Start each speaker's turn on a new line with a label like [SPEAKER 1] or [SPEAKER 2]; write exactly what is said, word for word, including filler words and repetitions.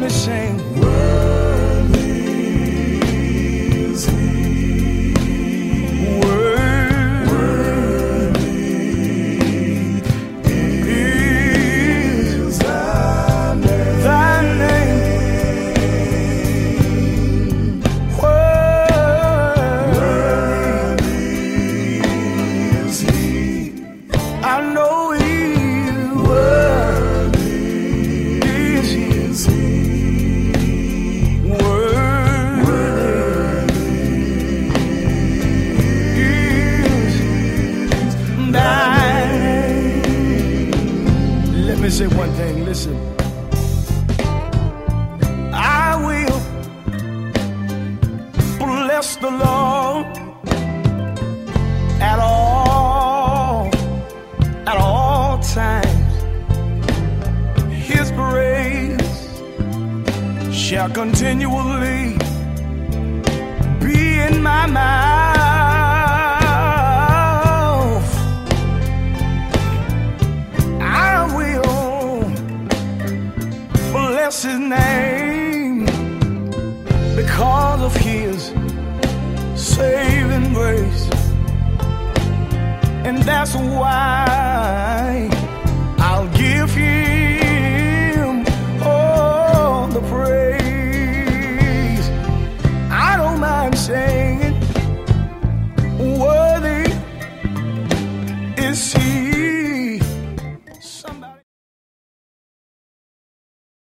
[SPEAKER 1] me sing.
[SPEAKER 2] Worthy is He. Worthy is Thy name.
[SPEAKER 1] Thy name.
[SPEAKER 2] Worthy is He.
[SPEAKER 1] I know He
[SPEAKER 2] Worthy
[SPEAKER 1] is He.
[SPEAKER 2] is He.
[SPEAKER 1] Worthy is Thy name. Let me say one thing. Listen. I will bless the Lord at all, at all times. His praise shall continually be in my mouth. I will bless His name because of His saving grace. And that's why